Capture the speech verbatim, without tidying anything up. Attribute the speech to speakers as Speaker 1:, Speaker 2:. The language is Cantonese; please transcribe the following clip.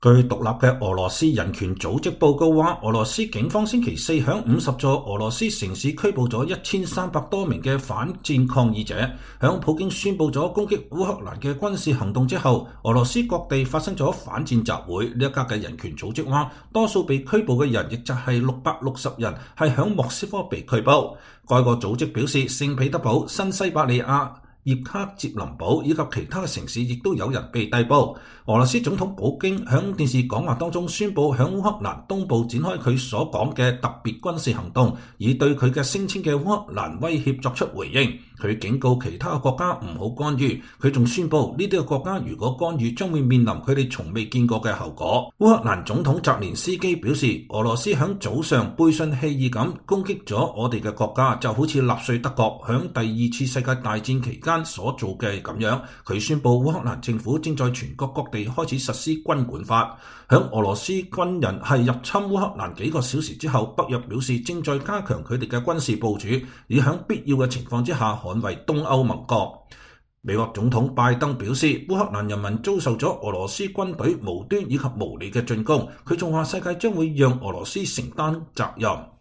Speaker 1: 據獨立嘅俄羅斯人權組織報告話，俄羅斯警方星期四響五十座俄羅斯城市拘捕咗一千三百多名嘅反戰抗議者。響普京宣布咗攻擊烏克蘭嘅軍事行動之後，俄羅斯各地發生咗反戰集會。呢一家嘅人權組織話，多數被拘捕嘅人，亦就係六百六十人，係響莫斯科被拘捕。該個組織表示，聖彼得堡、新西伯利亞、葉卡捷林堡以及其他嘅城市亦都有人被逮捕。俄羅斯總統普京響電視講話當中宣布響烏克蘭東部展開佢所講嘅特別軍事行動，以對佢嘅聲稱嘅烏克蘭威脅作出回應。佢警告其他國家唔好干預。佢仲宣布呢啲嘅國家如果干預，將會面臨佢哋從未見過嘅後果。烏克蘭總統澤連斯基表示，俄羅斯響早上背信棄義咁攻擊咗我哋嘅國家，就好似納粹德國響第二次世界大戰期間所做嘅咁樣。佢宣布烏克蘭政府正在全國各地開始實施軍管法。響俄羅斯軍人係入侵烏克蘭幾個小時之後，北約表示正在加強佢哋嘅軍事部署，以響必要嘅情況之下捍衛東歐盟國。美國總統拜登表示，烏克蘭人民遭受咗俄羅斯軍隊無端以及無理嘅進攻。佢仲話世界將會讓俄羅斯承擔責任。